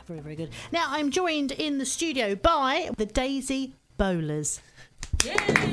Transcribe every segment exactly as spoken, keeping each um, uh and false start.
Very, very good. Now, I'm joined in the studio by the Daisy Bowlers. Yay!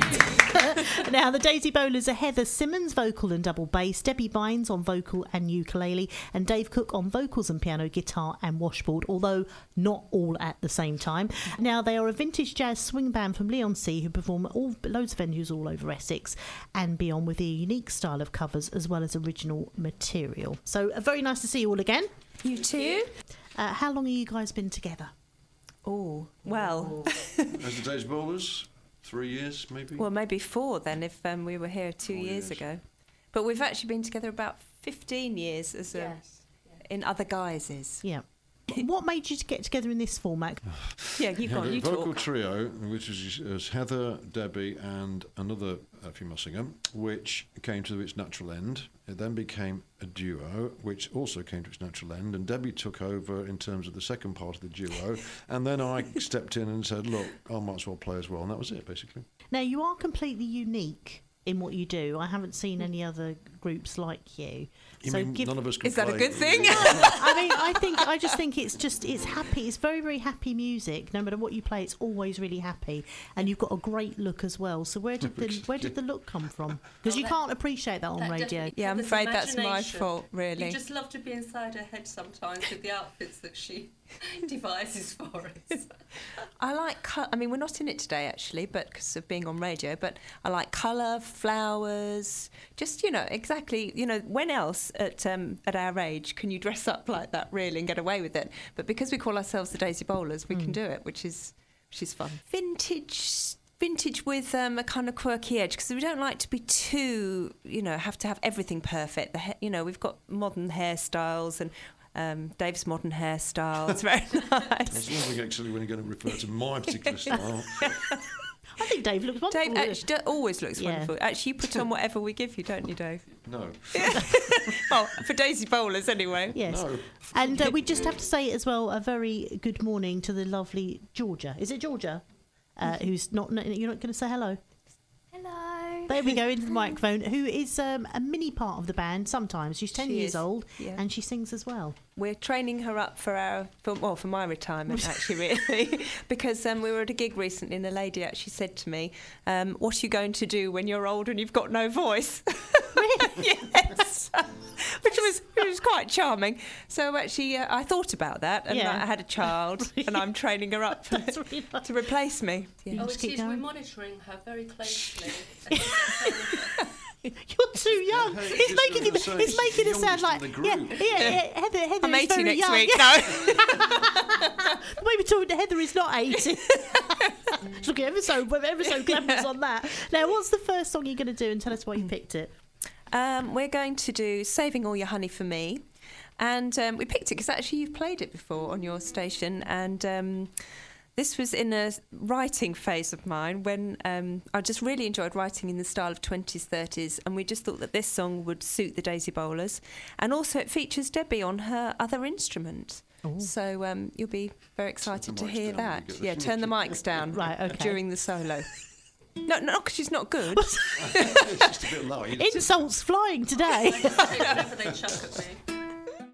Now, the Daisy Bowlers are Heather Simmons, vocal and double bass, Debbie Bynes on vocal and ukulele, and Dave Cook on vocals and piano, guitar and washboard, although not all at the same time. Now, they are a vintage jazz swing band from Leigh-on-Sea who perform at all, loads of venues all over Essex and beyond with a unique style of covers as well as original material. So, uh, very nice to see you all again. You too? Uh, how long have you guys been together? Oh, well. As the Daisy Bowlers? Three years, maybe? Well, maybe four then, if um, we were here two Four years years. ago. But we've actually been together about fifteen years as a, Yes. in other guises. Yeah. What made you to get together in this format? Yeah, you We go had on, a you vocal talk. trio, which was, was Heather, Debbie, and another uh, female singer, which came to its natural end. It then became a duo, which also came to its natural end, and Debbie took over in terms of the second part of the duo, and then I stepped in and said, look, I might as well play as well, and that was it, basically. Now, you are completely unique in what you do. I haven't seen any other groups like you. You so mean give, none of us can Is that a play? good thing? I mean, I think I just think it's just it's happy. It's very very happy music. No matter what you play, it's always really happy, and you've got a great look as well. So where did the where did the look come from? Because Well, you that- can't appreciate that on that radio. definitely- Yeah, I'm This afraid that's my imagination. fault, really. You just love to be inside her head sometimes with the outfits that she devises for us. I like, co- I mean, we're not in it today, actually, but because of being on radio, but I like colour, flowers, just, you know, exactly, you know, when else at um, at our age can you dress up like that, really, and get away with it? But because we call ourselves the Daisy Bowlers, we Mm. can do it, which is which is fun. Vintage... Vintage with um, a kind of quirky edge, because we don't like to be too, you know, have to have everything perfect. The ha- you know, we've got modern hairstyles and um, Dave's modern hairstyle. It's very I nice. was wondering, actually, when you're going to refer to my particular style. I think Dave looks wonderful. Dave actually do- always looks Yeah. wonderful. Actually, you put on whatever we give you, don't you, Dave? No. Well, for Daisy Bowlers, anyway. Yes. No. And uh, we just have to say as well a very good morning to the lovely Georgia. Is it Georgia? Uh, who's not? You're not going to say hello. Hello. There we go into the microphone. Who is um, a mini part of the band? Sometimes she's ten She years is, old yeah. and she sings as well. We're training her up for our, for, well, for my retirement, actually, really. Because um, we were at a gig recently and a lady actually said to me, um, what are you going to do when you're old and you've got no voice? Really? Yes. which was which was quite charming. So actually, uh, I thought about that, and Yeah. I had a child, and I'm training her up for, That's really nice. to replace me. Yeah. Oh, Just it keep is. We're going. monitoring her very closely. And it's- You're too young. Yeah, hey, It's just making gonna it. say, It's she's making the it sound like youngest in the yeah, group. yeah, yeah. Heather, Heather I'm is eighty very next young. week. Yeah. No. The way we talk to Heather is not eighty. She's looking ever so ever so glamorous on that. Now, what's the first song you're going to do, and tell us why you picked it? Um, we're going to do Saving All Your Honey for Me. And um, we picked it because actually you've played it before on your station. And um, this was in a writing phase of mine when um, I just really enjoyed writing in the style of twenties, thirties. And we just thought that this song would suit the Daisy Bowlers. And also it features Debbie on her other instrument. Oh. So um, you'll be very excited the to mics hear down when you that. get Yeah, this. turn the mics down Right, okay. during the solo. No, not because she's not good. It's just a bit low. Insults flying today. Whatever they chuck at me.